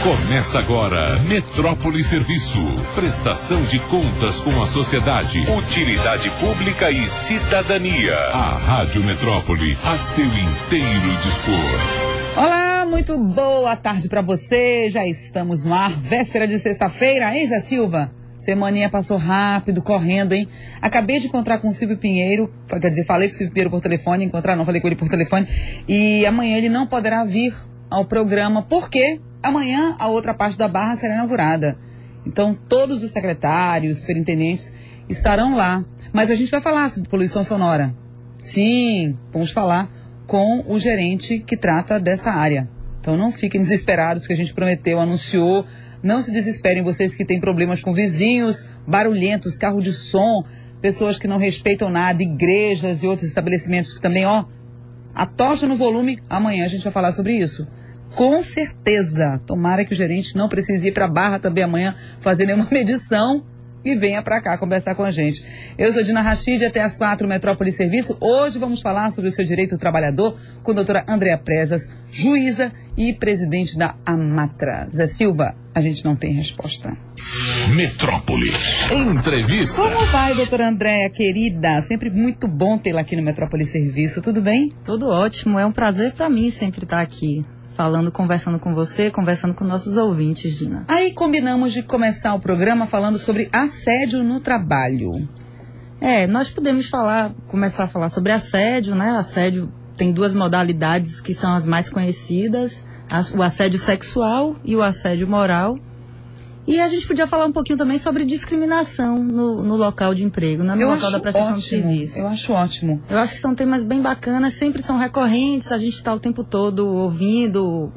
Começa agora, Metrópole Serviço. Prestação de contas com a sociedade, utilidade pública e cidadania. A Rádio Metrópole, a seu inteiro dispor. Olá, muito boa tarde para você. Já estamos no ar, véspera de sexta-feira, hein, Zé Silva? Semaninha passou rápido, correndo, hein? Acabei de encontrar com o Silvio Pinheiro, quer dizer, falei com o Silvio Pinheiro por telefone, falei com ele por telefone, e amanhã ele não poderá vir ao programa, porque amanhã a outra parte da barra será inaugurada. Então, todos os secretários, superintendentes estarão lá. Mas a gente vai falar sobre poluição sonora. Sim, vamos falar com o gerente que trata dessa área. Então, não fiquem desesperados, porque a gente prometeu, anunciou. Não se desesperem vocês que têm problemas com vizinhos barulhentos, carro de som, pessoas que não respeitam nada, igrejas e outros estabelecimentos que também, atocha no volume. Amanhã a gente vai falar sobre isso. Com certeza. Tomara que o gerente não precise ir para a Barra também amanhã fazer nenhuma medição e venha para cá conversar com a gente. Eu sou Dina Rachid, até às 4, Metrópole Serviço. Hoje vamos falar sobre o seu direito do trabalhador com a doutora Andréa Presas, juíza e presidente da Amatra. Zé Silva, a gente não tem resposta. Metrópole Entrevista. Como vai, doutora Andréa, querida? Sempre muito bom tê-la aqui no Metrópole Serviço. Tudo bem? Tudo ótimo. É um prazer para mim sempre estar aqui. Conversando com você, conversando com nossos ouvintes, Dina. Aí combinamos de começar o programa falando sobre assédio no trabalho. Nós podemos começar a falar sobre assédio, né? Assédio tem duas modalidades que são as mais conhecidas, o assédio sexual e o assédio moral. E a gente podia falar um pouquinho também sobre discriminação no local de emprego, no local da prestação de serviço. Eu acho ótimo. Eu acho que são temas bem bacanas, sempre são recorrentes, a gente está o tempo todo ouvindo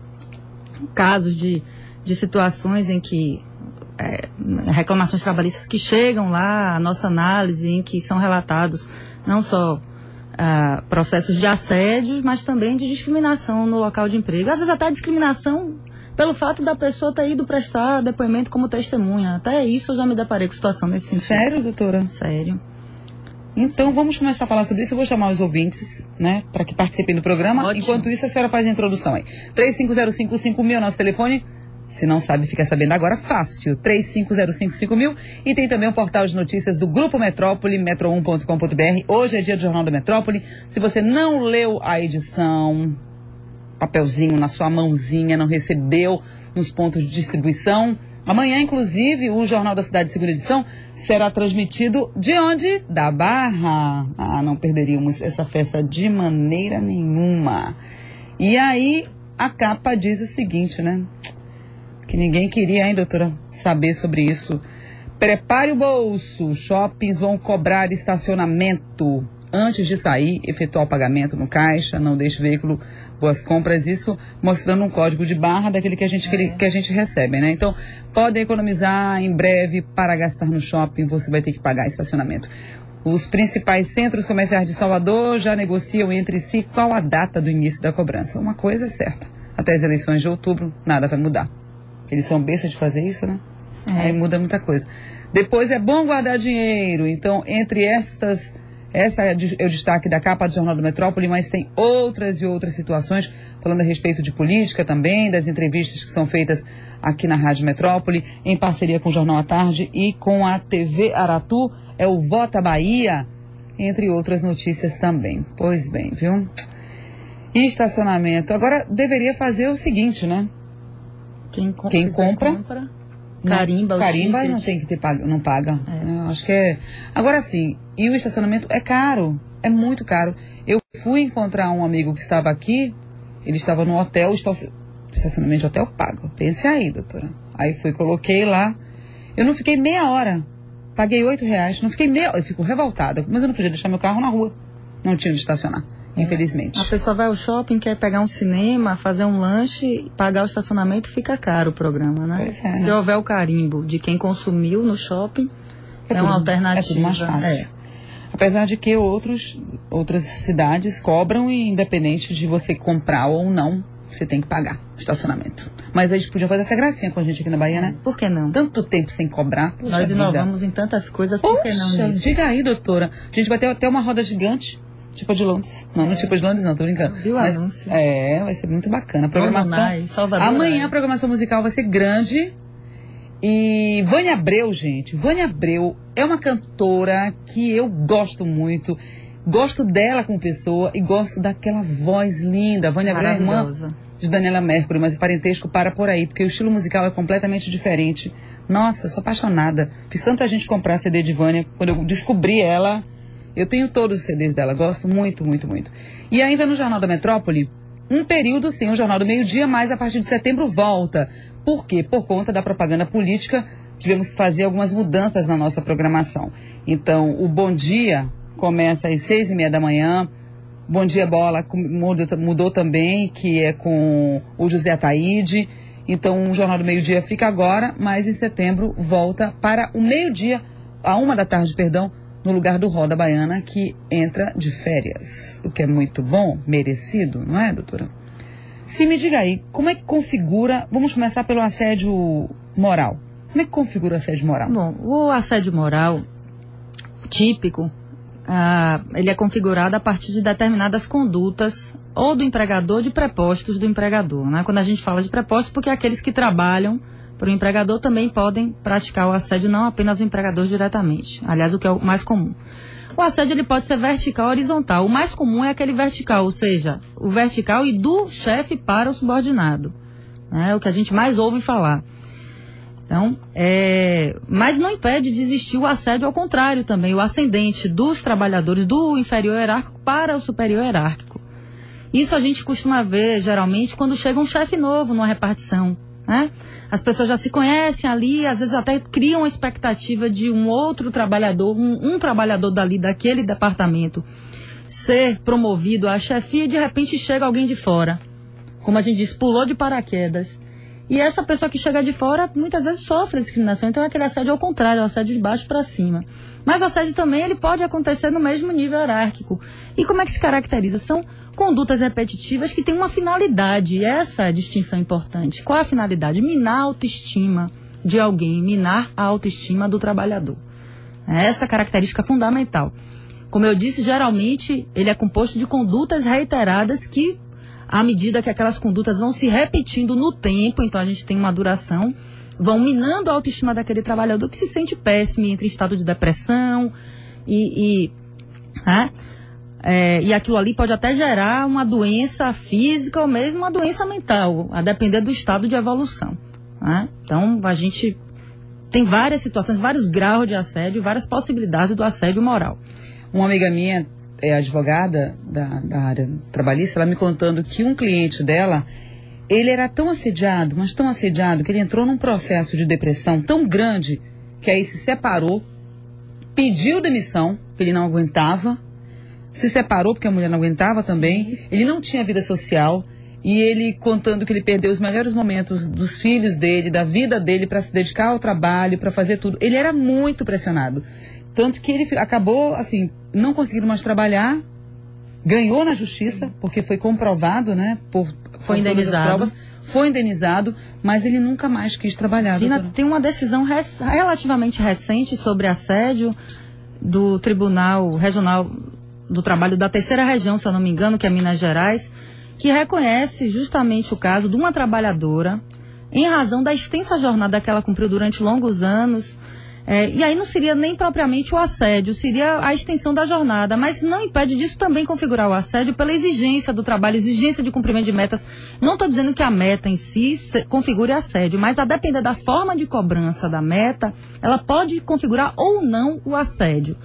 casos de situações em que reclamações trabalhistas que chegam lá, a nossa análise, em que são relatados não só processos de assédio, mas também de discriminação no local de emprego. Às vezes até discriminação pelo fato da pessoa ter ido prestar depoimento como testemunha. Até isso eu já me deparei com situação nesse sentido. Sério, doutora? Sério. Então vamos começar a falar sobre isso. Eu vou chamar os ouvintes, né, para que participem do programa. Ótimo. Enquanto isso, a senhora faz a introdução aí. 35055000, nosso telefone. Se não sabe, fica sabendo agora, fácil. 35055000. E tem também o portal de notícias do Grupo Metrópole, metro1.com.br. Hoje é dia do Jornal da Metrópole. Se você não leu a edição, papelzinho na sua mãozinha, não recebeu nos pontos de distribuição, amanhã, inclusive, o Jornal da Cidade, segunda edição, será transmitido de onde? Da Barra. Não perderíamos essa festa de maneira nenhuma. E aí, a capa diz o seguinte, né? Que ninguém queria, hein, doutora, saber sobre isso. Prepare o bolso, shoppings vão cobrar estacionamento. Antes de sair, efetuar o pagamento no caixa, não deixe o veículo, boas compras, isso mostrando um código de barra daquele que a gente recebe, né? Então, pode economizar em breve para gastar no shopping, você vai ter que pagar estacionamento. Os principais centros comerciais de Salvador já negociam entre si qual a data do início da cobrança. Uma coisa é certa, até as eleições de outubro, nada vai mudar. Eles são bestas de fazer isso, né? Aí muda muita coisa. Depois é bom guardar dinheiro, então, entre essa é o destaque da capa do Jornal do Metrópole, mas tem outras e outras situações, falando a respeito de política também, das entrevistas que são feitas aqui na Rádio Metrópole, em parceria com o Jornal à Tarde e com a TV Aratu, é o Vota Bahia, entre outras notícias também. Pois bem, viu? E estacionamento. Agora, deveria fazer o seguinte, né? Quem compra carimba e não tem que ter não paga. Acho que é. Agora sim, e o estacionamento é caro, é muito caro. Eu fui encontrar um amigo que estava aqui, ele estava no hotel, estacionamento de hotel pago. Pense aí, doutora. Aí coloquei lá. Eu não fiquei meia hora, paguei R$8, não fiquei meia hora, eu fico revoltada, mas eu não podia deixar meu carro na rua, não tinha onde estacionar. Infelizmente. A pessoa vai ao shopping, quer pegar um cinema, fazer um lanche, pagar o estacionamento, fica caro o programa, né? Pois é, Se houver o carimbo de quem consumiu no shopping, é uma alternativa. É tudo mais fácil. Apesar de que outras cidades cobram e independente de você comprar ou não, você tem que pagar estacionamento. Mas a gente podia fazer essa gracinha com a gente aqui na Bahia, né? Por que não? Tanto tempo sem cobrar. Nós inovamos em tantas coisas, por que não nisso? Diga aí, doutora. A gente vai ter até uma roda gigante Tipo de Londres. Não, no Tipo de Londres não, tô brincando. Viu o anúncio? Vai ser muito bacana. A programação. Amanhã a programação musical vai ser grande. E Vânia Abreu, gente. Vânia Abreu é uma cantora que eu gosto muito. Gosto dela como pessoa e gosto daquela voz linda. Vânia Abreu é irmã de Daniela Mercury, mas o parentesco para por aí, porque o estilo musical é completamente diferente. Nossa, sou apaixonada. Fiz tanta gente comprar CD de Vânia. Quando eu descobri ela, eu tenho todos os CDs dela. Gosto muito, muito, muito. E ainda no Jornal da Metrópole, um período sem o Jornal do Meio-Dia, mas a partir de setembro volta. Por quê? Por conta da propaganda política, tivemos que fazer algumas mudanças na nossa programação. Então, o Bom Dia começa às 6h30 da manhã. Bom Dia Bola mudou também, que é com o José Ataíde. Então, o Jornal do Meio-Dia fica agora, mas em setembro volta para o meio-dia, à 1h da tarde, no lugar do Roda Baiana, que entra de férias. O que é muito bom, merecido, não é, doutora? Se me diga aí, como é que configura... Vamos começar pelo assédio moral. Como é que configura o assédio moral? Bom, o assédio moral típico, ele é configurado a partir de determinadas condutas ou do empregador, de prepostos do empregador, né? Quando a gente fala de prepostos, porque aqueles que trabalham para o empregador também podem praticar o assédio, não apenas o empregador diretamente. Aliás, o que é o mais comum. O assédio ele pode ser vertical ou horizontal. O mais comum é aquele vertical, ou seja, o vertical e do chefe para o subordinado. É o que a gente mais ouve falar. Então, mas não impede de existir o assédio ao contrário também, o ascendente dos trabalhadores do inferior hierárquico para o superior hierárquico. Isso a gente costuma ver, geralmente, quando chega um chefe novo numa repartição, né? As pessoas já se conhecem ali, às vezes até criam a expectativa de um outro trabalhador, um trabalhador dali, daquele departamento, ser promovido à chefia e de repente chega alguém de fora. Como a gente diz, pulou de paraquedas. E essa pessoa que chega de fora, muitas vezes sofre discriminação. Então, aquele assédio ao contrário, o assédio de baixo para cima. Mas o assédio também, ele pode acontecer no mesmo nível hierárquico. E como é que se caracteriza? São condutas repetitivas que têm uma finalidade. E essa é a distinção importante. Qual é a finalidade? Minar a autoestima de alguém, minar a autoestima do trabalhador. É essa característica fundamental. Como eu disse, geralmente, ele é composto de condutas reiteradas que, à medida que aquelas condutas vão se repetindo no tempo, então a gente tem uma duração, vão minando a autoestima daquele trabalhador que se sente péssimo, entra em estado de depressão e aquilo ali pode até gerar uma doença física ou mesmo uma doença mental, a depender do estado de evolução. Né? Então a gente tem várias situações, vários graus de assédio, várias possibilidades do assédio moral. Uma amiga minha é advogada da área trabalhista, ela me contando que um cliente dela, ele era tão assediado, mas tão assediado, que ele entrou num processo de depressão tão grande, que aí se separou, pediu demissão, porque ele não aguentava, se separou porque a mulher não aguentava também, ele não tinha vida social, e ele contando que ele perdeu os melhores momentos dos filhos dele, da vida dele, para se dedicar ao trabalho, para fazer tudo. Ele era muito pressionado. Tanto que ele acabou, assim, não conseguindo mais trabalhar, ganhou na justiça, porque foi comprovado, né? Foi indenizado. Provas, foi indenizado, mas ele nunca mais quis trabalhar. Fina, tem uma decisão relativamente recente sobre assédio do Tribunal Regional do Trabalho da Terceira Região, se eu não me engano, que é Minas Gerais, que reconhece justamente o caso de uma trabalhadora, em razão da extensa jornada que ela cumpriu durante longos anos. E aí não seria nem propriamente o assédio, seria a extensão da jornada, mas não impede disso também configurar o assédio pela exigência do trabalho, exigência de cumprimento de metas. Não estou dizendo que a meta em si configure assédio, mas a depender da forma de cobrança da meta, ela pode configurar ou não o assédio.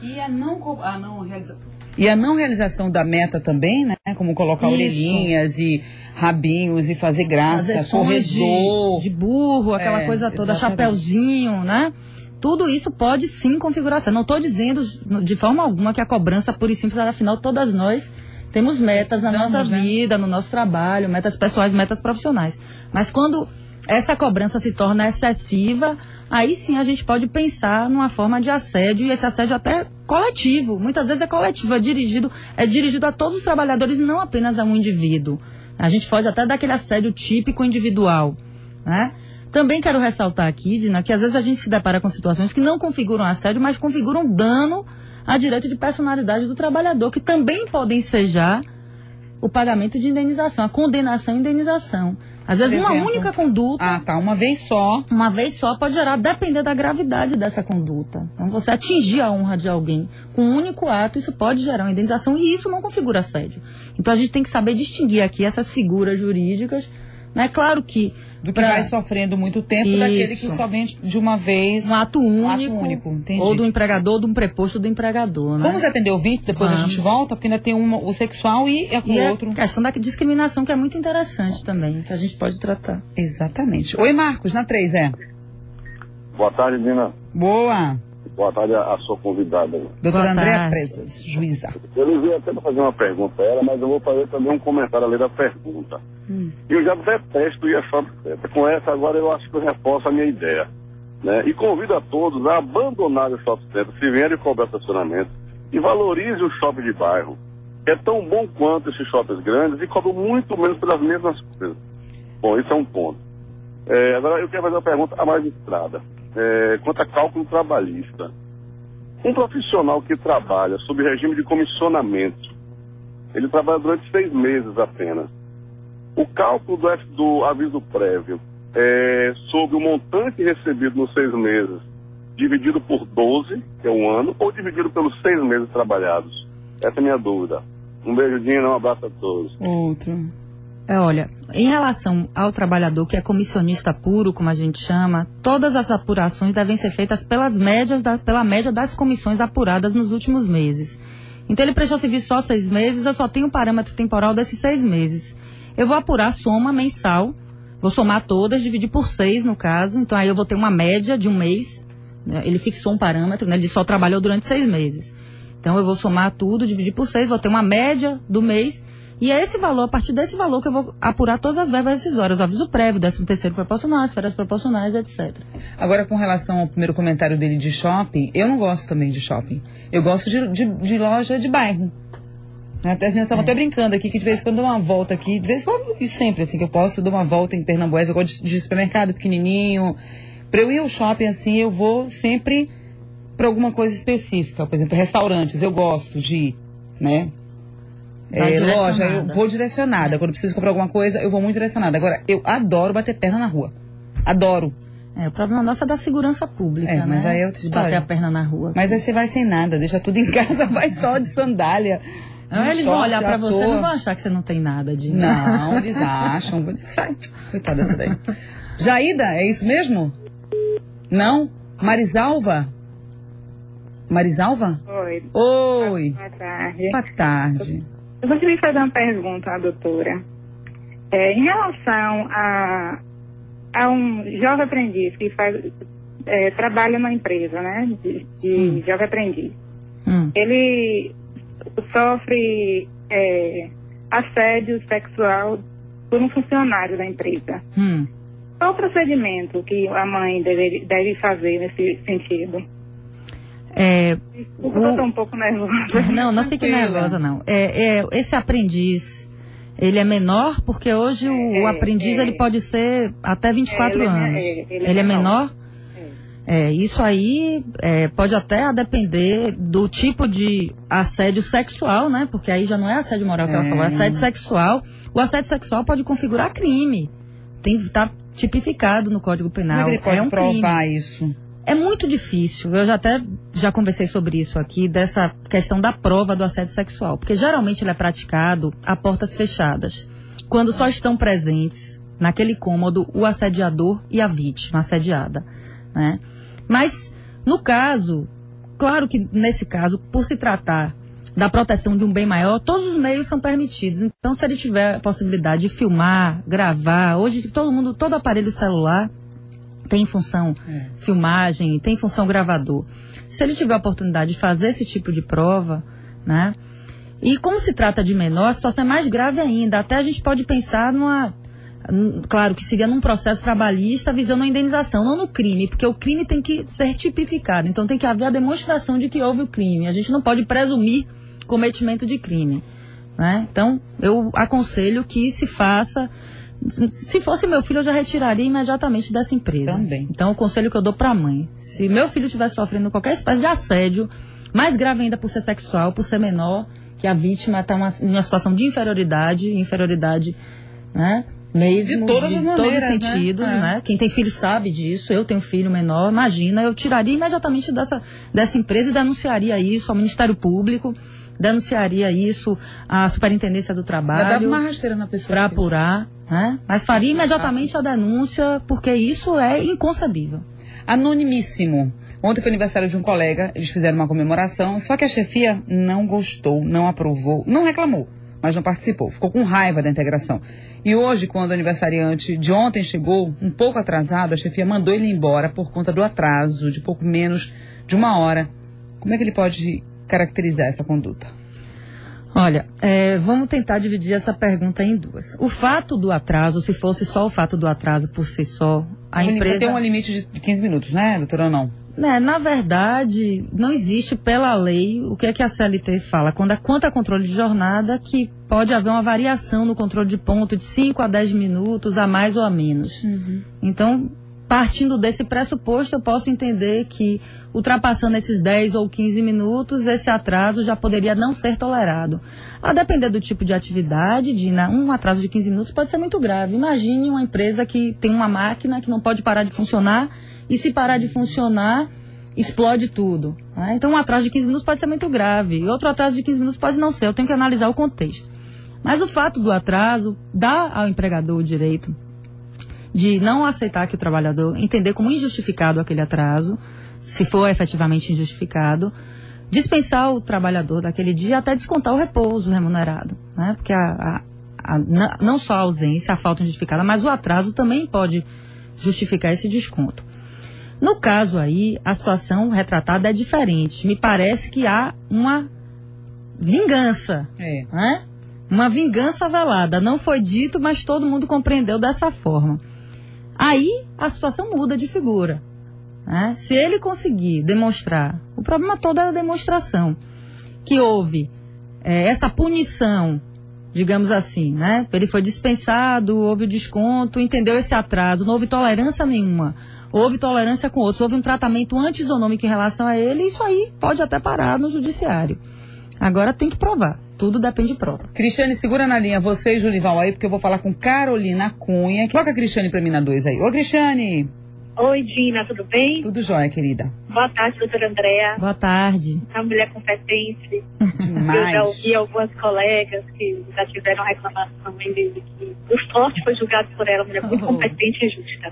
E a não realização da meta também, né? Como colocar Isso. Orelhinhas e rabinhos e fazer graça, corredor. De burro, aquela coisa toda, exatamente. chapeuzinho, né? Tudo isso pode sim configurar assédio. Não estou dizendo de forma alguma que a cobrança pura e simples, afinal todas nós temos metas na nossa vida, no nosso trabalho, metas pessoais, metas profissionais. Mas quando essa cobrança se torna excessiva, aí sim a gente pode pensar numa forma de assédio, e esse assédio até coletivo. Muitas vezes é coletivo, é dirigido a todos os trabalhadores e não apenas a um indivíduo. A gente foge até daquele assédio típico individual, né? Também quero ressaltar aqui, Dina, que às vezes a gente se depara com situações que não configuram assédio, mas configuram dano há direito de personalidade do trabalhador, que também pode ensejar o pagamento de indenização, a condenação e indenização. Às vezes uma única conduta... uma vez só. Uma vez só pode gerar, depender da gravidade dessa conduta. Então, você atingir a honra de alguém com um único ato, isso pode gerar uma indenização e isso não configura assédio. Então, a gente tem que saber distinguir aqui essas figuras jurídicas, né? Claro que... Do que vai sofrendo muito tempo, daquele que somente de uma vez... Um ato único ou do empregador, ou de um preposto do empregador, né? Vamos atender ouvintes, depois a gente volta, porque ainda tem o sexual e o outro. A questão da discriminação, que é muito interessante também, que a gente pode tratar. Exatamente. Oi, Marcos, na 3, Boa tarde, Dina. Boa. Boa tarde a sua convidada. Doutora Andréa Presas, juíza. Eu ia até fazer uma pergunta a ela, mas eu vou fazer também um comentário além da pergunta. Eu já detesto ir a shopping center. Com essa, agora eu acho que eu reforço a minha ideia. Né? E convido a todos a abandonar o shopping center, se vierem cobrar estacionamento, e valorize o shopping de bairro. É tão bom quanto esses shoppings grandes e cobram muito menos pelas mesmas coisas. Bom, isso é um ponto. Agora eu quero fazer uma pergunta à magistrada. Quanto a cálculo trabalhista. Um profissional que trabalha sob regime de comissionamento, ele trabalha durante 6 meses apenas. O cálculo do aviso prévio sobre o montante recebido nos 6 meses, dividido por 12, que é um ano, ou dividido pelos 6 meses trabalhados? Essa é a minha dúvida. Um beijo, Dina, um abraço a todos. Outro. Olha, em relação ao trabalhador que é comissionista puro, como a gente chama, todas as apurações devem ser feitas pela média das comissões apuradas nos últimos meses. Então ele prestou serviço só 6 meses, eu só tenho o parâmetro temporal desses 6 meses. Eu vou apurar a soma mensal, vou somar todas, dividir por 6 no caso, então aí eu vou ter uma média de um mês, né? Ele fixou um parâmetro, né? Ele só trabalhou durante 6 meses. Então eu vou somar tudo, dividir por 6, vou ter uma média do mês. E é esse valor, a partir desse valor, que eu vou apurar todas as verbas decisórias, o aviso prévio, 13º proporcional, as férias proporcionais, etc. Agora, com relação ao primeiro comentário dele de shopping, eu não gosto também de shopping. Eu gosto de loja de bairro. Até a gente estava até brincando aqui, que de vez em quando eu dou uma volta aqui, de vez em quando, e sempre assim, que eu posso, eu dou uma volta em Pernambués, eu gosto de supermercado pequenininho. Para eu ir ao shopping, assim, eu vou sempre para alguma coisa específica. Por exemplo, restaurantes, eu gosto de ir, né? Loja, eu vou direcionada. Quando preciso comprar alguma coisa, eu vou muito direcionada. Agora, eu adoro bater perna na rua. Adoro. O problema nosso é da segurança pública, né? Mas aí é outra história. Bater a perna na rua. Mas aí você vai sem nada, deixa tudo em casa, vai só de sandália. Eles vão olhar pra você e não vão achar que você não tem nada de... Não, eles acham. Sai, coitada dessa daí. Jaída, é isso mesmo? Não? Marisalva? Marisalva? Oi. Oi. Boa tarde. Boa tarde. Eu gostaria de fazer uma pergunta à doutora. Em relação a um jovem aprendiz que trabalha numa empresa, né, de jovem aprendiz. Ele sofre assédio sexual por um funcionário da empresa. Qual o procedimento que a mãe deve fazer nesse sentido? Desculpa, eu estou um pouco nervosa. Não fique nervosa, não. Esse aprendiz, ele é menor, porque hoje o aprendiz ele pode ser até 24 anos. Ele é menor? Isso aí pode até depender do tipo de assédio sexual, né? Porque aí já não é assédio moral que ela falou, é assédio sexual. O assédio sexual pode configurar crime. Tá tipificado no Código Penal. Como ele pode provar crime. Isso? É muito difícil. Eu já conversei sobre isso aqui, dessa questão da prova do assédio sexual. Porque geralmente ele é praticado a portas fechadas. Quando só estão presentes naquele cômodo o assediador e a vítima assediada, né? Mas, no caso, claro que nesse caso, por se tratar da proteção de um bem maior, todos os meios são permitidos. Então, se ele tiver a possibilidade de filmar, gravar, hoje todo aparelho celular tem função filmagem, tem função gravador. Se ele tiver a oportunidade de fazer esse tipo de prova, né? E como se trata de menor, a situação é mais grave ainda. Até a gente pode pensar claro que seria num processo trabalhista visando a indenização, não no crime, porque o crime tem que ser tipificado. Então tem que haver a demonstração de que houve o crime. A gente não pode presumir cometimento de crime, né? Então eu aconselho que se faça. Se fosse meu filho, eu já retiraria imediatamente dessa empresa. Também. Então, o conselho que eu dou para a mãe: se meu filho estiver sofrendo qualquer espécie de assédio, Mais grave ainda por ser sexual, por ser menor, que a vítima está em uma situação de inferioridade, né? Mesmo, de todas as maneiras, todos os sentidos, né? Quem tem filho sabe disso, eu tenho filho menor, imagina, eu tiraria imediatamente dessa empresa e denunciaria isso ao Ministério Público, denunciaria isso à Superintendência do Trabalho, uma rasteira na pessoa para apurar, né? Mas faria imediatamente a denúncia, porque isso é inconcebível. Anonimíssimo. Ontem foi aniversário de um colega, eles fizeram uma comemoração, só que a chefia não gostou, não aprovou, não reclamou, mas não participou, ficou com raiva da integração. E hoje, quando o aniversariante de ontem chegou, um pouco atrasado, a chefia mandou ele embora por conta do atraso de pouco menos de 1 hora. Como é que ele pode caracterizar essa conduta? Olha, vamos tentar dividir essa pergunta em duas. O fato do atraso, se fosse só o fato do atraso por si só, a empresa... Tem um limite de 15 minutos, né, doutora, ou não? Na verdade, não existe pela lei o que é que a CLT fala. Quanto a controle de jornada, que pode haver uma variação no controle de ponto de 5 a 10 minutos, a mais ou a menos. Uhum. Então, partindo desse pressuposto, eu posso entender que, ultrapassando esses 10 ou 15 minutos, esse atraso já poderia não ser tolerado. A depender do tipo de atividade, um atraso de 15 minutos pode ser muito grave. Imagine uma empresa que tem uma máquina que não pode parar de funcionar, e se parar de funcionar, explode tudo. Né? Então, um atraso de 15 minutos pode ser muito grave. E outro atraso de 15 minutos pode não ser. Eu tenho que analisar o contexto. Mas o fato do atraso dá ao empregador o direito de não aceitar que o trabalhador entender como injustificado aquele atraso, se for efetivamente injustificado, dispensar o trabalhador daquele dia até descontar o repouso remunerado. Né? Porque não só a ausência, a falta injustificada, mas o atraso também pode justificar esse desconto. No caso aí, a situação retratada é diferente. Me parece que há uma vingança. Né? Uma vingança velada. Não foi dito, mas todo mundo compreendeu dessa forma. Aí, a situação muda de figura. Né? Se ele conseguir demonstrar, o problema todo é a demonstração, que houve essa punição, digamos assim, né? Ele foi dispensado, houve o desconto, entendeu esse atraso, não houve tolerância nenhuma. Houve tolerância com outros, houve um tratamento antisonômico em relação a ele, e isso aí pode até parar no judiciário. Agora tem que provar, tudo depende de prova. Cristiane, segura na linha você e Julival aí, porque eu vou falar com Carolina Cunha. Coloca a Cristiane pra mim na 2 aí. Ô, Cristiane! Oi, Dina, tudo bem? Tudo jóia, querida. Boa tarde, doutora Andréa. Boa tarde. Uma mulher competente. Demais. Eu já ouvi algumas colegas que já tiveram reclamação em vez de que o sorte foi julgado por ela, mulher muito competente e justa.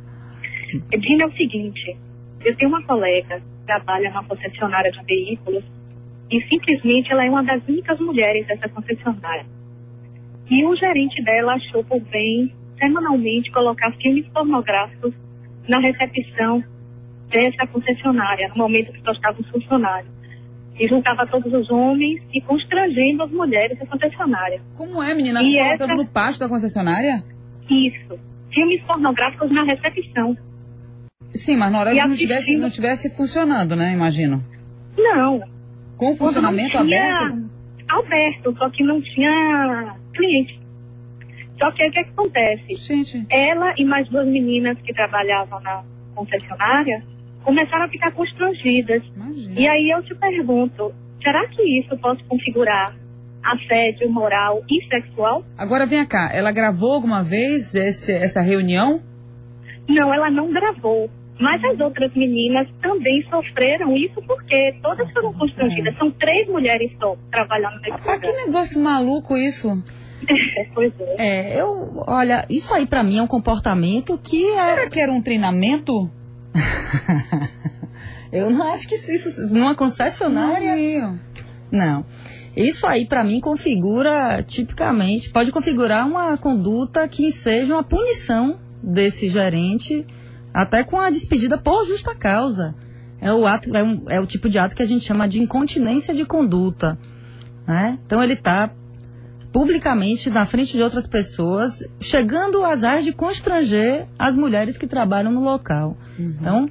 Dina, é o seguinte, eu tenho uma colega que trabalha numa concessionária de veículos e simplesmente ela é uma das únicas mulheres dessa concessionária. E o gerente dela achou por bem, semanalmente, colocar filmes pornográficos na recepção dessa concessionária, no momento que só estavam os funcionários. E juntava todos os homens e constrangendo as mulheres da concessionária. Como é, menina? E colocando no pátio da concessionária? Isso. Filmes pornográficos na recepção. Sim, mas na hora que não tivesse funcionando, né? Imagino. Não. Com o funcionamento aberto? Aberto, só que não tinha cliente. Só que o que acontece? Gente. Ela e mais 2 meninas que trabalhavam na concessionária começaram a ficar constrangidas. Imagina. E aí eu te pergunto, será que isso pode configurar assédio moral e sexual? Agora vem cá, ela gravou alguma vez essa reunião? Não, ela não gravou. Mas as outras meninas também sofreram isso porque todas foram constrangidas. São 3 mulheres só trabalhando nesse lugar. Que negócio maluco isso. Pois é. Olha, isso aí pra mim é um comportamento que Será que era um treinamento? Eu não acho que isso numa concessionária... Não. Isso aí pra mim configura tipicamente, pode configurar uma conduta que seja uma punição desse gerente, até com a despedida por justa causa. É o tipo de ato que a gente chama de incontinência de conduta. Né? Então ele está publicamente na frente de outras pessoas, chegando às áreas de constranger as mulheres que trabalham no local. Uhum. Então,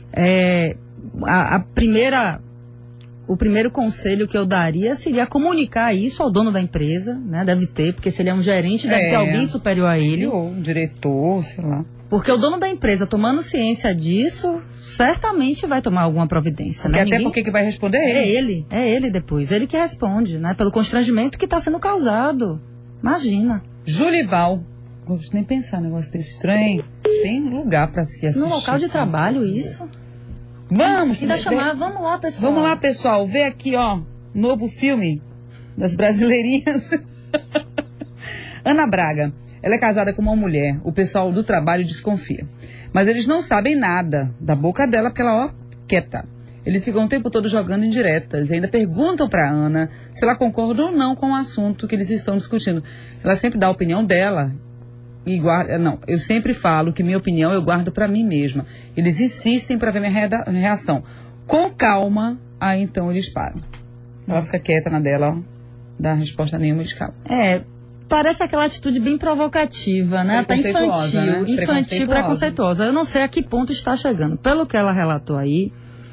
o primeiro conselho que eu daria seria comunicar isso ao dono da empresa, né? Deve ter, porque se ele é um gerente, deve ter alguém superior a ele. Ou um diretor, sei lá. Porque o dono da empresa, tomando ciência disso, certamente vai tomar alguma providência, né? Até porque que vai responder ele. É ele depois, ele que responde, né? Pelo constrangimento que está sendo causado. Imagina. Julival, não gosto nem pensar um negócio desse estranho. Tem lugar para se assistir. No local de trabalho, isso. Vamos Vamos lá, pessoal. Vê aqui, ó, novo filme das brasileirinhas. Ana Braga. Ela é casada com uma mulher. O pessoal do trabalho desconfia. Mas eles não sabem nada da boca dela, porque ela, ó, quieta. Eles ficam o tempo todo jogando indiretas e ainda perguntam para Ana se ela concorda ou não com o assunto que eles estão discutindo. Ela sempre dá a opinião dela e guarda... Não, eu sempre falo que minha opinião eu guardo para mim mesma. Eles insistem para ver minha reação. Com calma, aí então eles param. Ela fica quieta na dela, ó, dá resposta nenhuma de calma. Parece aquela atitude bem provocativa, né? Até infantil, né? Preconceituosa. Eu não sei a que ponto está chegando. Pelo que ela relatou aí,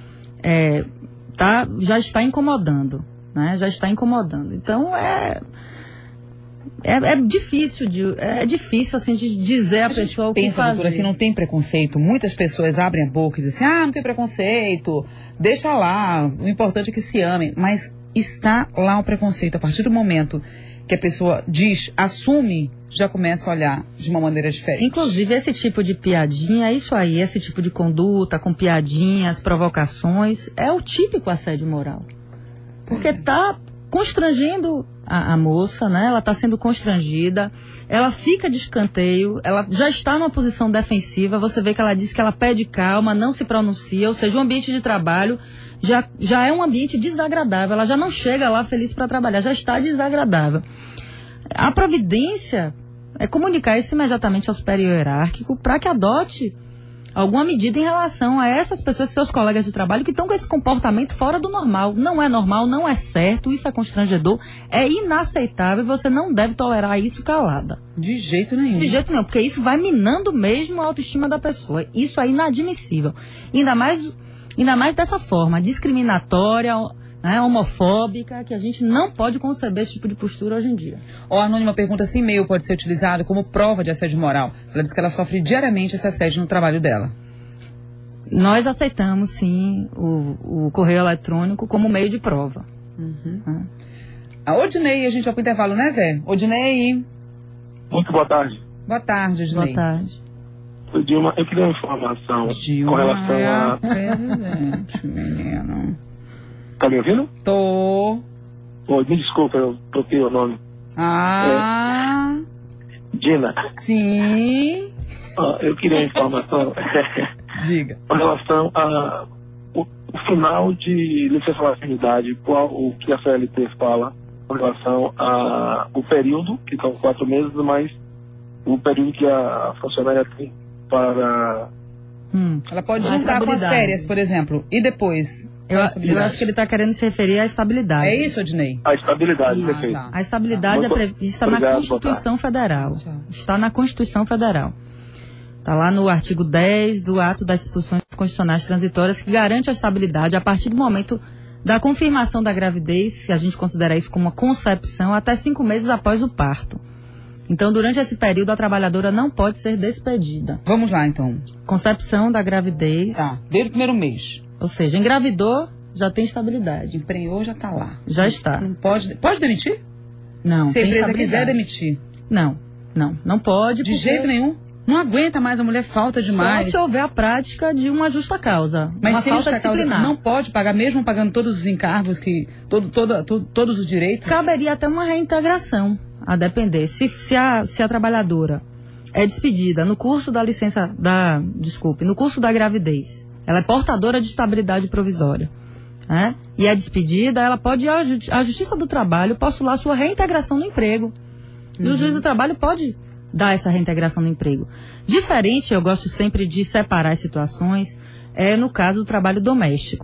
já está incomodando, né? Já está incomodando. Então é difícil assim de dizer a pessoa o que fazer. Doutora, que não tem preconceito. Muitas pessoas abrem a boca e dizem assim, não tem preconceito, deixa lá, o importante é que se amem. Mas está lá o preconceito. A partir do momento que a pessoa diz, assume, já começa a olhar de uma maneira diferente. Inclusive, esse tipo de piadinha, é isso aí, esse tipo de conduta, com piadinhas, provocações, é o típico assédio moral. Porque está constrangendo a moça, né? Ela está sendo constrangida, ela fica de escanteio, ela já está numa posição defensiva, você vê que ela diz que ela pede calma, não se pronuncia, ou seja, o ambiente de trabalho já é um ambiente desagradável, ela já não chega lá feliz para trabalhar, já está desagradável. A providência é comunicar isso imediatamente ao superior hierárquico para que adote alguma medida em relação a essas pessoas, seus colegas de trabalho, que estão com esse comportamento fora do normal. Não é normal, não é certo, isso é constrangedor, é inaceitável e você não deve tolerar isso calada. De jeito nenhum. De jeito nenhum, porque isso vai minando mesmo a autoestima da pessoa. Isso é inadmissível. Ainda mais dessa forma, discriminatória, né, homofóbica, que a gente não pode conceber esse tipo de postura hoje em dia. A Anônima pergunta se e-mail pode ser utilizado como prova de assédio moral. Ela diz que ela sofre diariamente esse assédio no trabalho dela. Nós aceitamos, sim, o correio eletrônico como meio de prova. Uhum. A Odinei, a gente vai para o intervalo, né, Zé? Odinei. Muito boa tarde. Boa tarde, Odinei. Boa tarde. Dilma, eu queria uma informação com relação a... Presidente, menino. Tá me ouvindo? Tô. Me desculpa, eu troquei o nome. Dina. Sim. Eu queria uma informação. Diga. Com relação o final de licença maternidade, o que a CLT fala com relação ao período, que são 4 meses, mas o período que a funcionária tem para... Ela pode juntar com as férias, por exemplo. E depois? Eu acho que ele está querendo se referir à estabilidade. É isso, Odinei? A estabilidade, perfeito. A estabilidade é prevista na Constituição Federal. Está na Constituição Federal. Está lá no artigo 10 do ato das disposições constitucionais transitórias, que garante a estabilidade a partir do momento da confirmação da gravidez, se a gente considera isso como uma concepção, até 5 meses após o parto. Então, durante esse período, a trabalhadora não pode ser despedida. Vamos lá, então. Concepção da gravidez. Desde o primeiro mês. Ou seja, engravidou, já tem estabilidade. Emprenhou, já está lá. Já está. Não pode demitir? Não. Se a empresa quiser demitir? Não pode. De jeito nenhum? Não aguenta mais, a mulher falta demais. Só se houver a prática de uma justa causa. Mas uma sem falta justa causa, não pode pagar, mesmo pagando todos os encargos, todos os direitos? Caberia até uma reintegração, a depender. Se a trabalhadora é despedida no curso da licença, no curso da gravidez, ela é portadora de estabilidade provisória, né? E é despedida, ela pode ir à Justiça do Trabalho postular sua reintegração no emprego. E o juiz do trabalho pode dar essa reintegração no emprego. Diferente, eu gosto sempre de separar as situações, no caso do trabalho doméstico.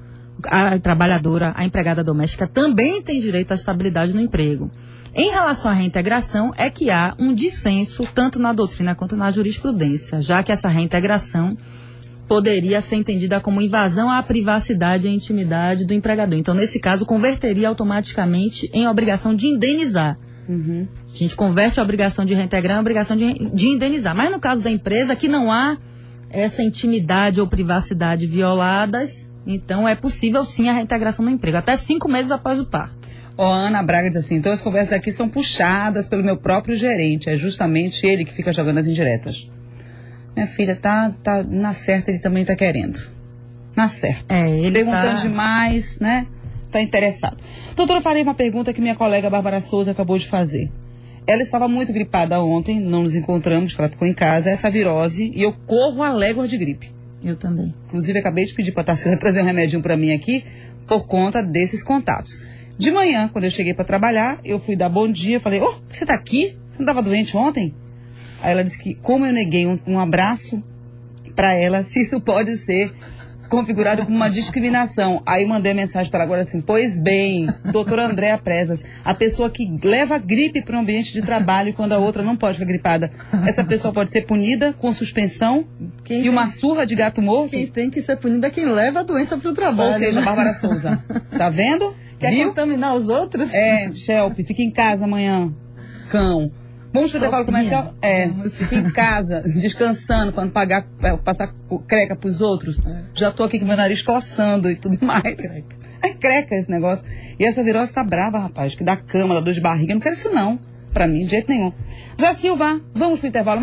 A trabalhadora, a empregada doméstica, também tem direito à estabilidade no emprego. Em relação à reintegração, é que há um dissenso, tanto na doutrina quanto na jurisprudência, já que essa reintegração poderia ser entendida como invasão à privacidade e à intimidade do empregador. Então, nesse caso, converteria automaticamente em obrigação de indenizar. A gente converte a obrigação de reintegrar em obrigação de indenizar. Mas no caso da empresa, que não há essa intimidade ou privacidade violadas, então é possível sim a reintegração no emprego, até 5 meses após o parto. Ana Braga diz assim, então as conversas aqui são puxadas pelo meu próprio gerente, é justamente ele que fica jogando as indiretas. Minha filha, tá na certa, ele também tá querendo. Na certa. Ele perguntando demais, né? Tá interessado. Doutora, eu farei uma pergunta que minha colega Bárbara Souza acabou de fazer. Ela estava muito gripada ontem, não nos encontramos, porque ela ficou em casa, essa virose, e eu corro a légua de gripe. Eu também. Inclusive, acabei de pedir para a Tarsila trazer um remedinho para mim aqui, por conta desses contatos. De manhã, quando eu cheguei para trabalhar, eu fui dar bom dia, falei, você tá aqui? Você não estava doente ontem? Aí ela disse que, como eu neguei um abraço para ela, se isso pode ser configurado como uma discriminação. Aí mandei a mensagem para ela agora assim, pois bem, doutora Andréa Presas, a pessoa que leva gripe para o ambiente de trabalho quando a outra não pode ficar gripada, essa pessoa pode ser punida com suspensão e uma surra de gato morto? Quem tem que ser punida é quem leva a doença para o trabalho. Ou seja, Bárbara Souza. Tá vendo? Quer contaminar os outros? Shelp, fica em casa amanhã, cão. Vamos pro intervalo comercial? Fica em casa, descansando, para não passar creca pros outros. Já tô aqui com meu nariz coçando e tudo mais. É creca esse negócio. E essa virose tá brava, rapaz, que dá cama, dá dor de barriga. Eu não quero isso não, pra mim, de jeito nenhum. Zé Silva, vamos pro intervalo.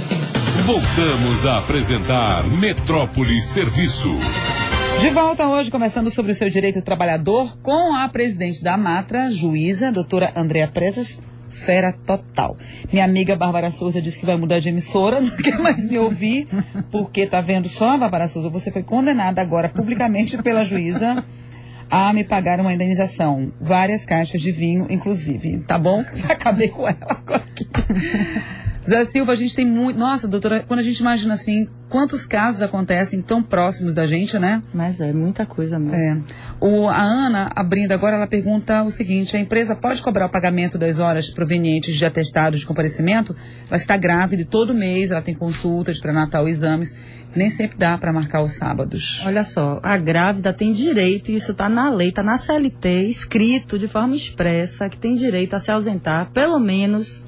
Voltamos a apresentar Metrópole Serviço. De volta hoje, conversando sobre o seu direito trabalhador com a presidente da Matra, juíza, doutora Andréa Presas. Fera total. Minha amiga Bárbara Souza disse que vai mudar de emissora, não quer mais me ouvir, porque tá vendo só, Bárbara Souza, você foi condenada agora publicamente pela juíza a me pagar uma indenização. Várias caixas de vinho, inclusive. Tá bom? Acabei com ela agora aqui. Zé Silva, a gente tem muito... Nossa, doutora, quando a gente imagina assim, quantos casos acontecem tão próximos da gente, né? Mas é muita coisa mesmo. A Ana, abrindo agora, ela pergunta o seguinte, a empresa pode cobrar o pagamento das horas provenientes de atestados de comparecimento? Ela está grávida e todo mês ela tem consultas, pré-natal, exames, nem sempre dá para marcar os sábados. Olha só, a grávida tem direito, e isso está na lei, está na CLT, escrito de forma expressa, que tem direito a se ausentar pelo menos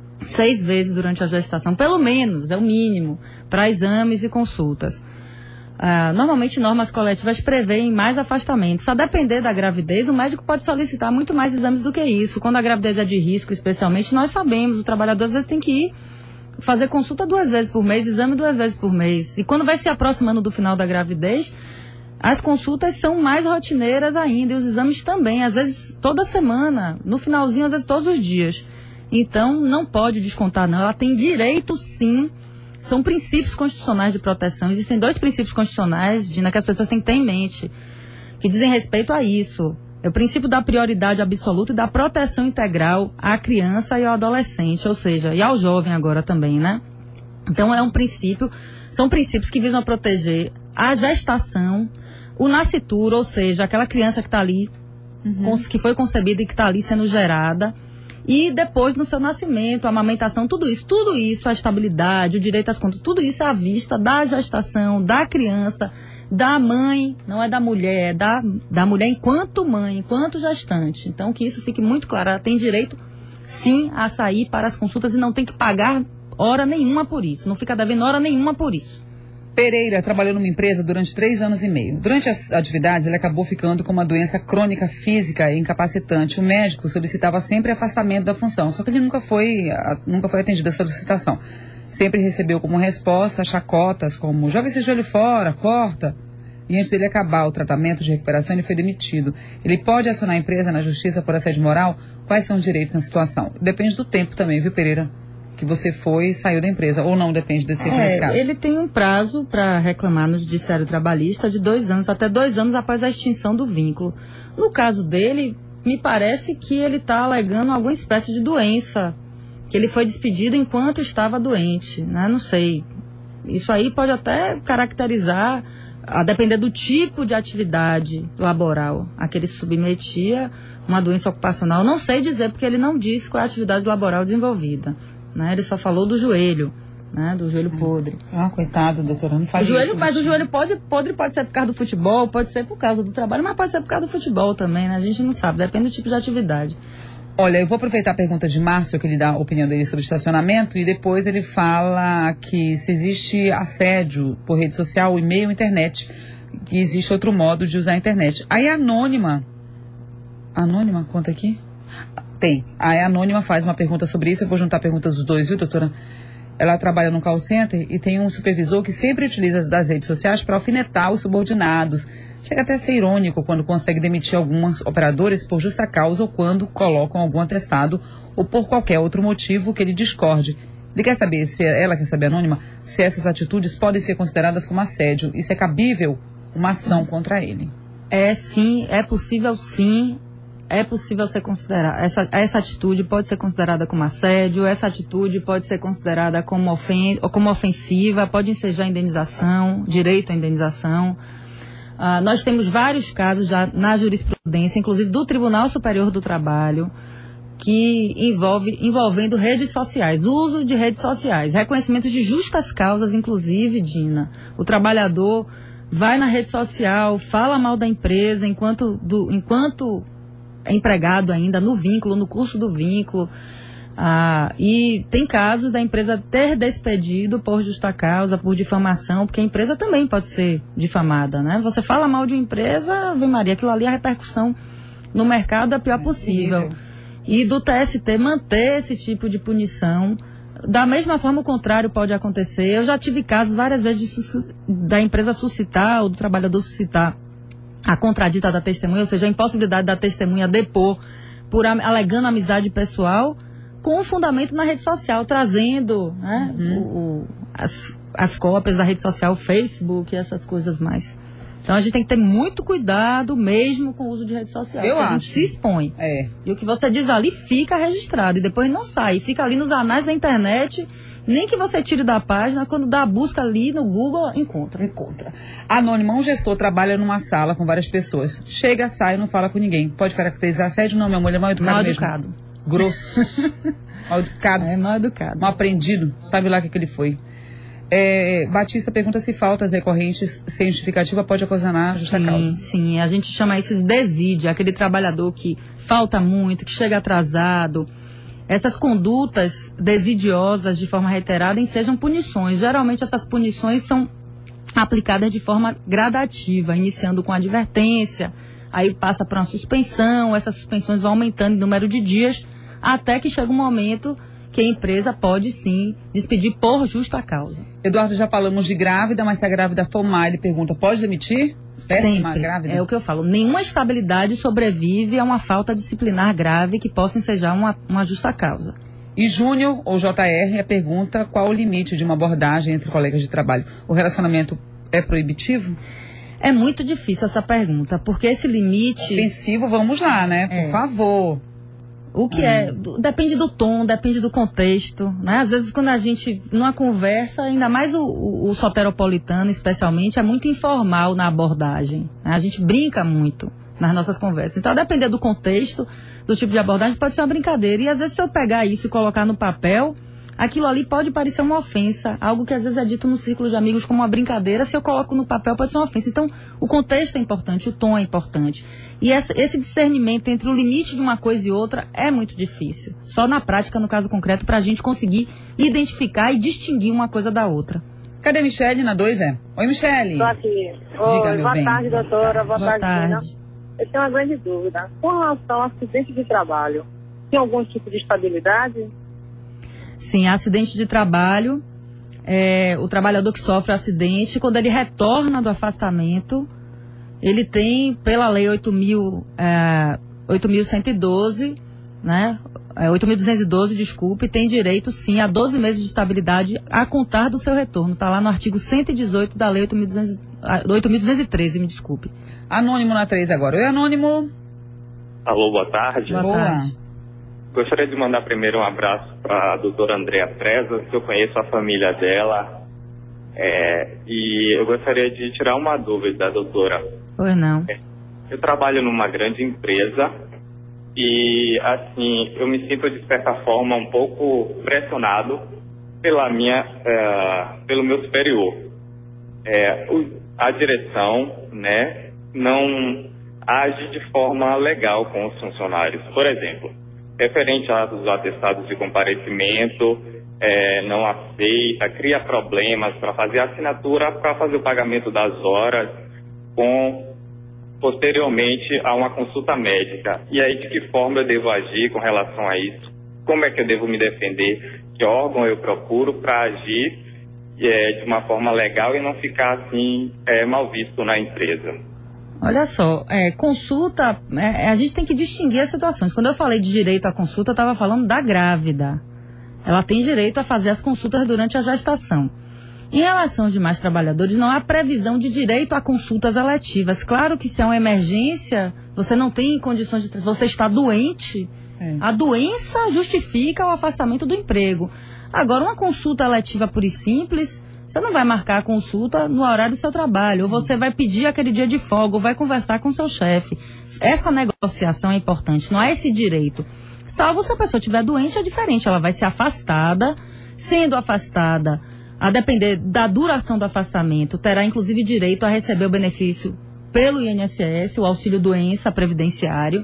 6 vezes durante a gestação, pelo menos, é o mínimo, para exames e consultas. Normalmente normas coletivas prevêem mais afastamentos. A depender da gravidez, o médico pode solicitar muito mais exames do que isso. Quando a gravidez é de risco, especialmente, nós sabemos, o trabalhador às vezes tem que ir fazer consulta 2 vezes por mês, exame 2 vezes por mês. E quando vai se aproximando do final da gravidez, as consultas são mais rotineiras ainda, e os exames também, às vezes toda semana, no finalzinho, às vezes todos os dias. Então, não pode descontar, não. Ela tem direito, sim. São princípios constitucionais de proteção. Existem 2 princípios constitucionais, Dina, que as pessoas têm que ter em mente, que dizem respeito a isso. É o princípio da prioridade absoluta e da proteção integral à criança e ao adolescente, ou seja, e ao jovem agora também, né? Então, são princípios que visam proteger a gestação, o nascituro, ou seja, aquela criança que está ali, que foi concebida e que está ali sendo gerada, e depois no seu nascimento, a amamentação, tudo isso, a estabilidade, o direito às contas, tudo isso é à vista da gestação, da criança, da mãe, não é da mulher, é da mulher enquanto mãe, enquanto gestante. Então, que isso fique muito claro, ela tem direito, sim, a sair para as consultas e não tem que pagar hora nenhuma por isso, não fica devendo hora nenhuma por isso. Pereira trabalhou numa empresa durante 3 anos e meio. Durante as atividades, ele acabou ficando com uma doença crônica física e incapacitante. O médico solicitava sempre afastamento da função, só que ele nunca foi atendido a solicitação. Sempre recebeu como resposta chacotas como, joga esse joelho fora, corta. E antes dele acabar o tratamento de recuperação, ele foi demitido. Ele pode acionar a empresa na justiça por assédio moral? Quais são os direitos na situação? Depende do tempo também, viu, Pereira? Que você foi e saiu da empresa, ou não, depende do tempo nesse caso. Ele tem um prazo para reclamar no judiciário trabalhista de 2 anos, até 2 anos após a extinção do vínculo. No caso dele, me parece que ele está alegando alguma espécie de doença, que ele foi despedido enquanto estava doente, né? Não sei. Isso aí pode até caracterizar, a depender do tipo de atividade laboral a que ele se submetia, uma doença ocupacional. Não sei dizer, porque ele não disse qual é a atividade laboral desenvolvida. Né? Ele só falou do joelho, né? Do joelho podre. Coitado, doutora, não faz isso. Mas o joelho podre pode ser por causa do futebol, pode ser por causa do trabalho, mas pode ser por causa do futebol também, né? A gente não sabe, depende do tipo de atividade. Olha, eu vou aproveitar a pergunta de Márcio, que ele dá a opinião dele sobre estacionamento, e depois ele fala que se existe assédio por rede social, e-mail, internet, que existe outro modo de usar a internet. Aí a Anônima, conta aqui? Tem. Aí a Anônima faz uma pergunta sobre isso, eu vou juntar a pergunta dos dois, viu, doutora? Ela trabalha no call center e tem um supervisor que sempre utiliza das redes sociais para alfinetar os subordinados. Chega até a ser irônico quando consegue demitir alguns operadores por justa causa ou quando colocam algum atestado ou por qualquer outro motivo que ele discorde. Ele quer saber, ela quer saber, Anônima, se essas atitudes podem ser consideradas como assédio e se é cabível uma ação contra ele. Sim, é possível sim. É possível ser considerada, essa atitude pode ser considerada como assédio, essa atitude pode ser considerada como ofensiva, pode ensejar indenização, direito à indenização. Nós temos vários casos já na jurisprudência, inclusive do Tribunal Superior do Trabalho, que envolvendo redes sociais, uso de redes sociais, reconhecimento de justas causas, inclusive, Dina. O trabalhador vai na rede social, fala mal da empresa enquanto é empregado ainda no vínculo, no curso do vínculo, e tem casos da empresa ter despedido por justa causa, por difamação, porque a empresa também pode ser difamada, né? Você fala mal de uma empresa, Ave Maria, aquilo ali, a repercussão no mercado é a pior possível. E do TST manter esse tipo de punição. Da mesma forma, o contrário pode acontecer. Eu já tive casos várias vezes da empresa suscitar, ou do trabalhador suscitar a contradita da testemunha, ou seja, a impossibilidade da testemunha depor alegando amizade pessoal, com fundamento na rede social, trazendo, né, as cópias da rede social, Facebook e essas coisas mais. Então a gente tem que ter muito cuidado mesmo com o uso de rede social. Eu acho. A gente se expõe. E o que você diz ali fica registrado e depois não sai, fica ali nos anais da internet. Nem que você tire da página, quando dá a busca ali no Google, encontra. Anônima, um gestor trabalha numa sala com várias pessoas. Chega, sai, não fala com ninguém. Pode caracterizar assédio? Não, meu amor, ele é mal educado Mal mesmo. educado. Grosso. Mal educado. É mal educado. Mal aprendido. Sabe lá o que ele foi. Batista pergunta se faltas recorrentes sem justificativa pode ocasionar justa causa. Sim, a gente chama isso de desídia, aquele trabalhador que falta muito, que chega atrasado. Essas condutas desidiosas de forma reiterada ensejam punições. Geralmente essas punições são aplicadas de forma gradativa, iniciando com advertência, aí passa para uma suspensão, essas suspensões vão aumentando em número de dias, até que chega um momento que a empresa pode sim despedir por justa causa. Eduardo, já falamos de grávida, mas se a grávida for má, ele pergunta, pode demitir? Péssima grávida? É o que eu falo. Nenhuma estabilidade sobrevive a uma falta disciplinar grave que possa ensejar uma justa causa. E Júnior, ou JR, a pergunta qual o limite de uma abordagem entre colegas de trabalho. O relacionamento é proibitivo? É muito difícil essa pergunta, porque esse limite... Ofensivo, vamos lá, né? Por favor. O que depende do tom, depende do contexto, né? Às vezes quando a gente, numa conversa, ainda mais o soteropolitano especialmente, é muito informal na abordagem, né? A gente brinca muito nas nossas conversas. Então, a depender do contexto, do tipo de abordagem, pode ser uma brincadeira. E às vezes se eu pegar isso e colocar no papel, aquilo ali pode parecer uma ofensa, algo que às vezes é dito no círculo de amigos como uma brincadeira, se eu coloco no papel pode ser uma ofensa. Então, o contexto é importante, o tom é importante. E esse discernimento entre o limite de uma coisa e outra é muito difícil. Só na prática, no caso concreto, para a gente conseguir identificar e distinguir uma coisa da outra. Cadê a Michele na 2? Oi, Michele. Estou aqui. Diga, meu boa bem. tarde, doutora. Boa tarde, tarde. Dina. Eu tenho uma grande dúvida. Com relação ao acidente de trabalho, tem algum tipo de estabilidade? Sim, acidente de trabalho, o trabalhador que sofre o acidente, quando ele retorna do afastamento, ele tem, pela lei 8.112, né? 8.212, desculpe, tem direito sim a 12 meses de estabilidade a contar do seu retorno. Está lá no artigo 118 da lei 8.213, me desculpe. Anônimo na 3 agora. Oi, Anônimo. Alô, boa tarde. Boa tarde. Gostaria de mandar primeiro um abraço para a doutora Andréa Treza, que eu conheço a família dela. E eu gostaria de tirar uma dúvida, doutora. Pois não. Eu trabalho numa grande empresa e, assim, eu me sinto, de certa forma, um pouco pressionado pelo meu superior. A direção, né, não age de forma legal com os funcionários. Por exemplo, referente aos atestados de comparecimento, não aceita, cria problemas para fazer a assinatura, para fazer o pagamento das horas, posteriormente a uma consulta médica. E aí, de que forma eu devo agir com relação a isso? Como é que eu devo me defender? Que órgão eu procuro para agir de uma forma legal e não ficar assim mal visto na empresa? Olha só, consulta, a gente tem que distinguir as situações. Quando eu falei de direito à consulta, eu estava falando da grávida. Ela tem direito a fazer as consultas durante a gestação. Em relação aos demais trabalhadores, não há previsão de direito a consultas eletivas. Claro que se é uma emergência, você não tem condições de... Você está doente, a doença justifica o afastamento do emprego. Agora, uma consulta eletiva pura e simples, você não vai marcar a consulta no horário do seu trabalho, ou você vai pedir aquele dia de folga, ou vai conversar com seu chefe. Essa negociação é importante, não é esse direito. Salvo se a pessoa estiver doente, é diferente, ela vai ser afastada, sendo afastada, a depender da duração do afastamento, terá inclusive direito a receber o benefício pelo INSS, o auxílio-doença previdenciário,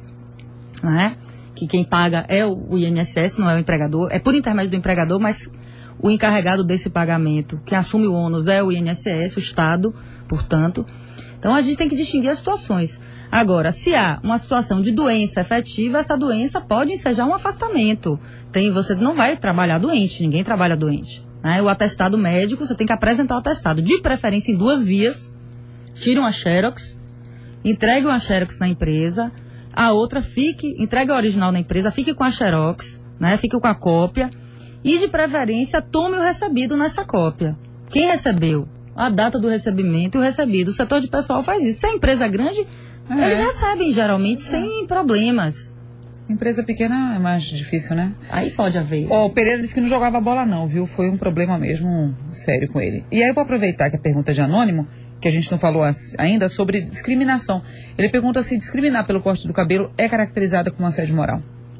né? Que quem paga é o INSS, não é o empregador, é por intermédio do empregador, mas o encarregado desse pagamento, quem assume o ônus é o INSS, o Estado, portanto. Então a gente tem que distinguir as situações. Agora, se há uma situação de doença efetiva, essa doença pode ensejar um afastamento. Você não vai trabalhar doente, ninguém trabalha doente. Né? O atestado médico, você tem que apresentar o atestado, de preferência em 2 vias. Tire uma xerox, entregue uma xerox na empresa, a outra entregue a original na empresa, fique com a xerox, né? Fique com a cópia e, de preferência, tome o recebido nessa cópia. Quem recebeu? A data do recebimento e o recebido. O setor de pessoal faz isso. Se a empresa é grande, eles recebem geralmente sem problemas. Empresa pequena é mais difícil, né? Aí pode haver. O Pereira disse que não jogava bola não, viu? Foi um problema mesmo sério com ele. E aí eu vou aproveitar que a pergunta é de anônimo, que a gente não falou ainda, sobre discriminação. Ele pergunta se discriminar pelo corte do cabelo é caracterizada como assédio moral.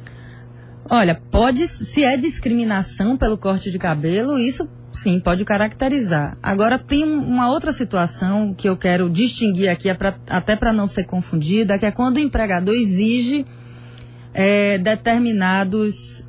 Olha, se é discriminação pelo corte de cabelo, isso sim pode caracterizar. Agora tem uma outra situação que eu quero distinguir aqui, até para não ser confundida, que é quando o empregador exige determinadas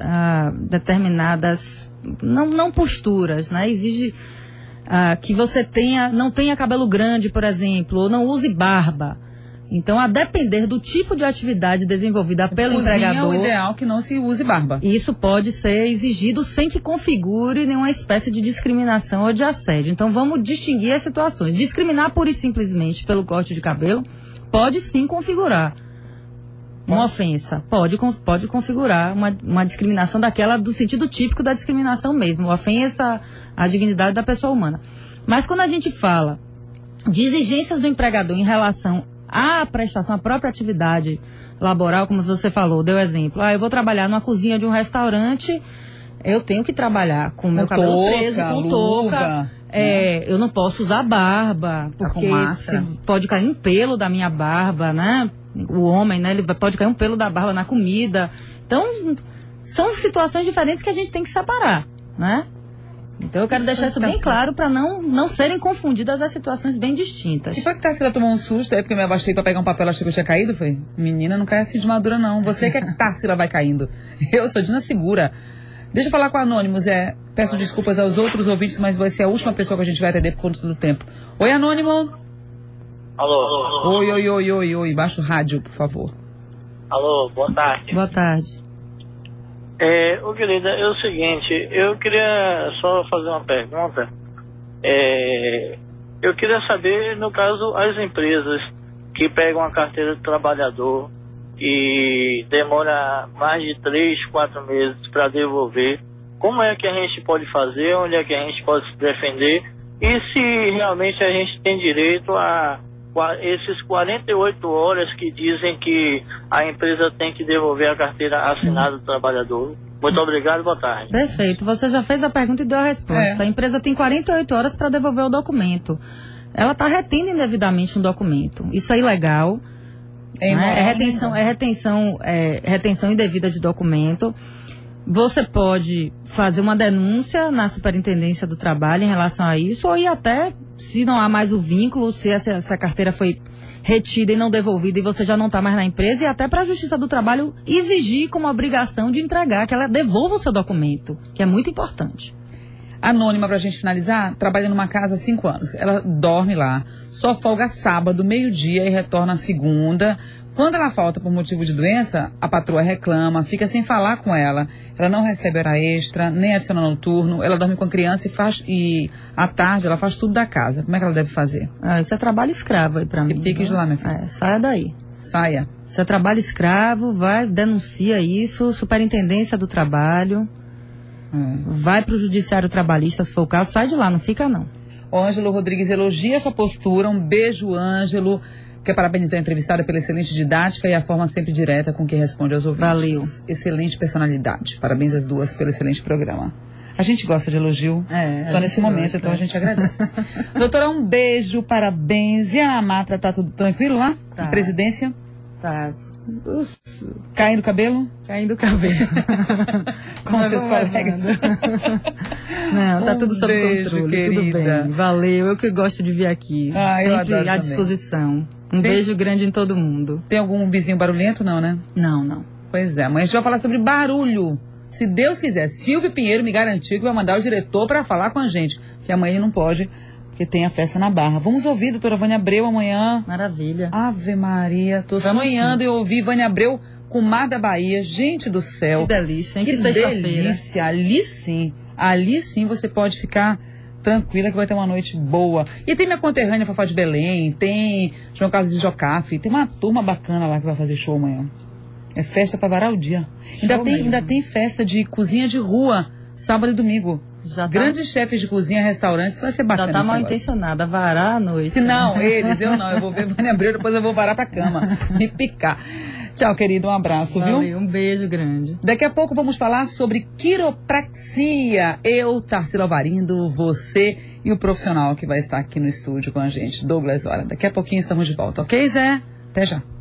não posturas, né? Exige que você não tenha cabelo grande, por exemplo, ou não use barba. Então, a depender do tipo de atividade desenvolvida pelo empregador... É o ideal que não se use barba. Isso pode ser exigido sem que configure nenhuma espécie de discriminação ou de assédio. Então, vamos distinguir as situações. Discriminar pura e simplesmente pelo corte de cabelo pode sim configurar uma ofensa. Pode configurar uma discriminação daquela do sentido típico da discriminação mesmo. Ofensa à dignidade da pessoa humana. Mas quando a gente fala de exigências do empregador em relação à prestação, à própria atividade laboral, como você falou, deu exemplo. Eu vou trabalhar numa cozinha de um restaurante, eu tenho que trabalhar com o meu cabelo preso, com touca. Eu não posso usar barba, porque pode cair um pelo da minha barba, né? O homem, né? Ele pode cair um pelo da barba na comida. Então, são situações diferentes que a gente tem que separar, né? Então eu quero deixar isso bem claro para não serem confundidas as situações bem distintas. E foi que Tarsila tomou um susto aí porque eu me abaixei para pegar um papel, achei que eu tinha caído, foi? Menina, não cai assim de madura não. Você que a Tarsila vai caindo. Eu sou Dina Segura. Deixa eu falar com Anônimos, peço desculpas aos outros ouvintes, mas vai ser a última pessoa que a gente vai atender por conta do tempo. Oi, Anônimo. Alô. Oi. Baixa o rádio, por favor. Alô, boa tarde. Boa tarde. Querida, é o seguinte, eu queria só fazer uma pergunta. Eu queria saber, no caso, as empresas que pegam a carteira de trabalhador e demora mais de 3, 4 meses para devolver, como é que a gente pode fazer, onde é que a gente pode se defender e se realmente a gente tem direito a esses 48 horas que dizem que a empresa tem que devolver a carteira assinada do trabalhador. Muito obrigado, boa tarde. Perfeito, você já fez a pergunta e deu a resposta. A empresa tem 48 horas para devolver o documento. Ela está retendo indevidamente um documento. Isso é ilegal. Retenção indevida de documento. Você pode fazer uma denúncia na Superintendência do Trabalho em relação a isso, ou ir até, se não há mais o vínculo, se essa carteira foi retida e não devolvida e você já não está mais na empresa, e até para a Justiça do Trabalho exigir como obrigação de entregar que ela devolva o seu documento, que é muito importante. Anônima, pra gente finalizar, trabalha numa casa há 5 anos. Ela dorme lá, só folga sábado, meio-dia e retorna segunda. Quando ela falta por motivo de doença, a patroa reclama, fica sem falar com ela. Ela não recebe hora extra, nem adiciona noturno. Ela dorme com a criança e à tarde ela faz tudo da casa. Como é que ela deve fazer? Isso é trabalho escravo aí pra mim. Pique de lá, minha filha. Saia daí. Saia. Isso é trabalho escravo, vai, denuncia isso, Superintendência do Trabalho, vai pro Judiciário Trabalhista, se for o caso, sai de lá, não fica não. O Ângelo Rodrigues elogia sua postura, um beijo, Ângelo. Quer parabenizar a entrevistada pela excelente didática e a forma sempre direta com que responde aos ouvintes. Valeu. Excelente personalidade. Parabéns às duas pelo excelente programa. A gente gosta de elogio só nesse momento, então a gente agradece. Doutora, um beijo, parabéns. E a Matra, tá tudo tranquilo lá? Tá. Na presidência? Tá. Caindo o cabelo? Caindo o cabelo. Com seus colegas? Não, tá tudo sob beijo, controle, querida. tudo bem. Valeu, eu que gosto de vir aqui. Sempre à disposição. Um beijo grande em todo mundo. Tem algum vizinho barulhento, não, né? Não. Pois é, amanhã a gente vai falar sobre barulho. Se Deus quiser, Silvio Pinheiro me garantiu que vai mandar o diretor para falar com a gente. Que amanhã ele não pode, porque tem a festa na Barra. Vamos ouvir, doutora Vânia Abreu, amanhã. Maravilha. Ave Maria, tô sonhando em ouvir Vânia Abreu com o Mar da Bahia. Gente do céu. Que delícia, hein? Que delícia. Ali sim você pode ficar tranquila que vai ter uma noite boa. E tem minha conterrânea Fafá de Belém, tem João Carlos de Jocafe, tem uma turma bacana lá que vai fazer show amanhã. É festa pra varar o dia. Ainda tem festa de cozinha de rua, sábado e domingo. Grandes chefes de cozinha, restaurantes, vai ser bacana. Já tá mal intencionada, varar à noite. Não, eu vou ver Vânia Abreu, depois eu vou varar pra cama, me picar. Tchau, querido, um abraço, viu? Um beijo grande. Daqui a pouco vamos falar sobre quiropraxia. Eu, Tarsila Alvarindo, você e o profissional que vai estar aqui no estúdio com a gente, Douglas Hora. Daqui a pouquinho estamos de volta, ok, Zé? Até já.